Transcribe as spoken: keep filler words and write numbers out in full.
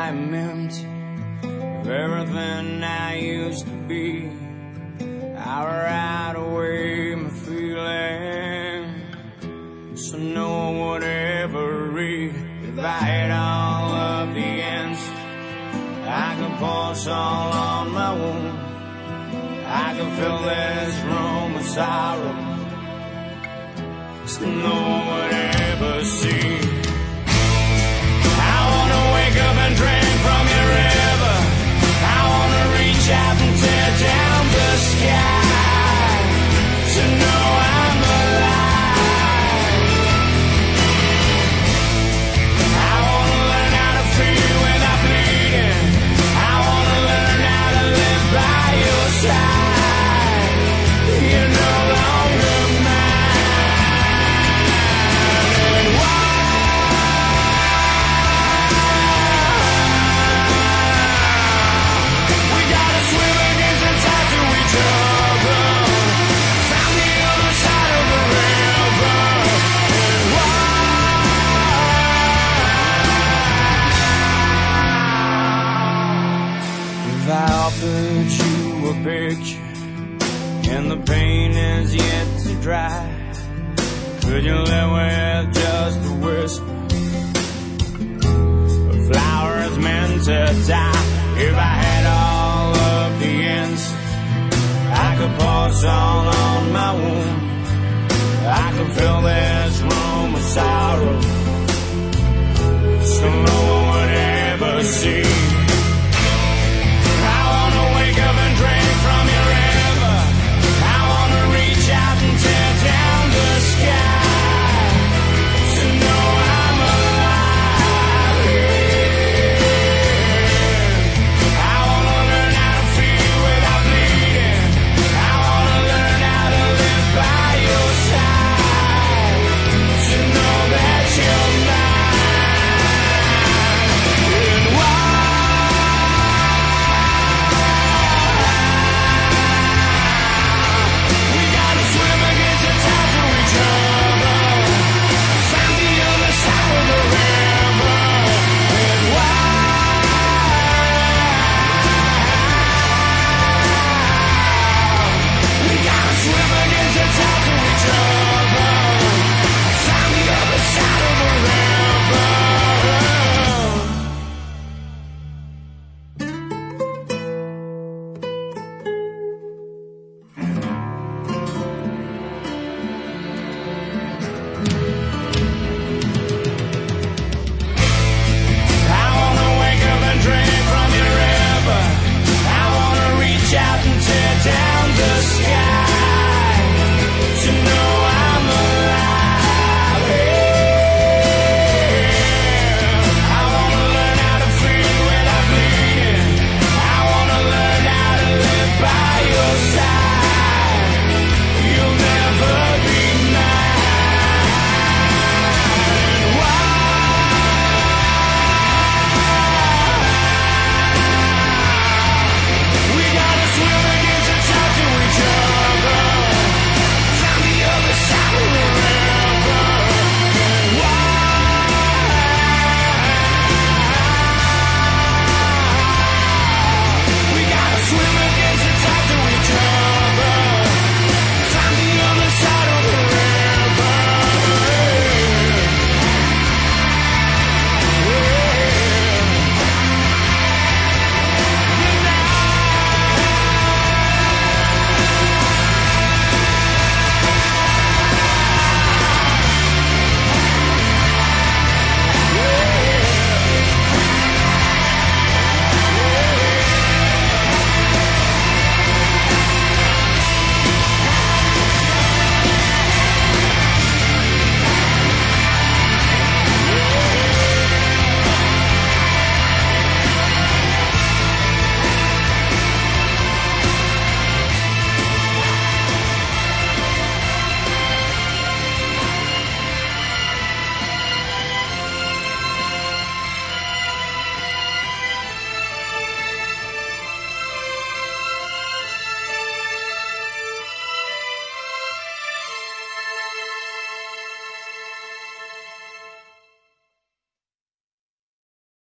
I'm empty of everything I used to be. I ride away my feeling, so no one would ever read. If I had all of the ends, I could pour salt on my wound. I could fill this room with sorrow, so no one would ever see. I wanna wake up and drink from your river. I wanna reach out and tear down the sky to know I'm alive. I wanna learn how to feel without bleeding. I wanna learn how to live by your side. You're no longer mine. And why? We gotta swim against the tide till we trouble. Found the other side of the river. And why? If I offered you a picture and the pain is yet to dry, could you live with just a whisper? A flower is meant to die. If I had all of the ends, I could pour salt on my wound. I could fill this room with sorrow, so no